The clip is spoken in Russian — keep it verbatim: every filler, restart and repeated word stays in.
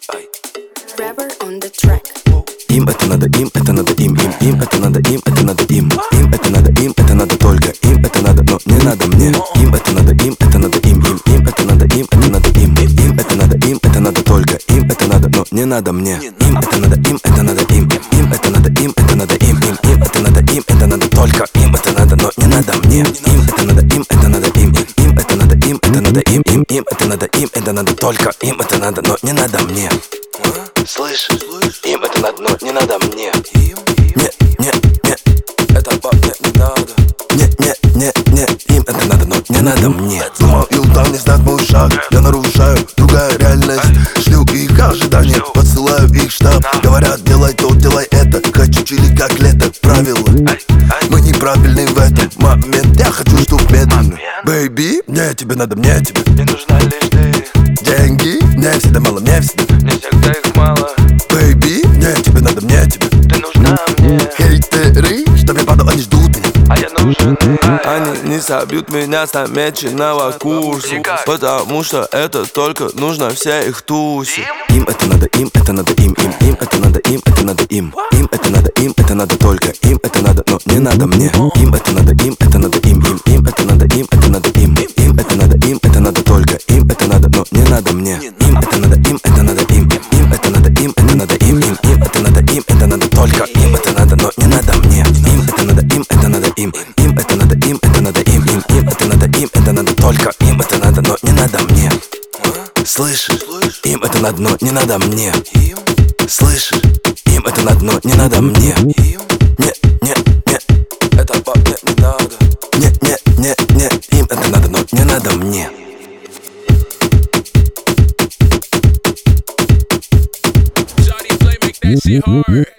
Rapper on the track. Им это надо, им это надо, им, им, им это надо, им это надо, им. Им это надо, им это надо только, им это надо, но не надо мне. Им это надо, им это надо, им, им, им это надо, им это надо, им. Им это надо, им это надо только, им это надо, но не надо мне. Им это надо, им это надо, им, им это надо, им это надо, им, им, им это надо, им это надо только, им это надо, но не надо мне. Им это надо, им это надо, им, им это надо, им это надо, им, им, им это надо, им это надо только, им это надо, но не надо мне. Слышишь? Им это надо, но не надо мне. Не, не, не, это по мне не надо. Не, не, не, не, им это надо, но не надо мне. Думал, и там не знает мой шаг. Я нарушаю, другая реальность. Шлю их ожидания, посылаю их в штаб. Говорят, делай то, делай это. Хочу чили как лето, правила. Мы неправильны в этом момент. Я хочу, чтоб медленно. Бэйби, мне тебе надо, мне тебе. Мне нужна лишь ты. Деньги, мне всегда мало, мне всегда. Мне всегда их мало. Бэйби, мне тебе надо, мне тебе. Ты нужна мне. Хейтеры, чтоб я падал, они ждут меня. А я нужен. Они не собьют меня с намеченного курса, потому что это только нужно все их тусить. Им это надо, им это надо, им, им, им это надо, им это надо, им. Им это надо, им это надо только, им это надо, но не надо мне. Им это надо, им это надо, им, им, им это надо, им это надо, им. Им это надо, им это надо только, им это надо, но не надо мне. Им это надо, им это надо, им, им это надо, им это надо, им, им, им это надо, им это надо только, им это надо, но не надо мне. Им это надо, им это надо, им, им это надо, им это надо, им, им, им это надо, им это надо только, им это надо, но не надо мне. Слышишь? Им это надо, но не надо мне. Слышишь? Им это надо, но не надо мне. Не, не, не, это по мне не надо. Не, не, не, не, им это надо, но не надо мне. Shawty play, make that shit hard.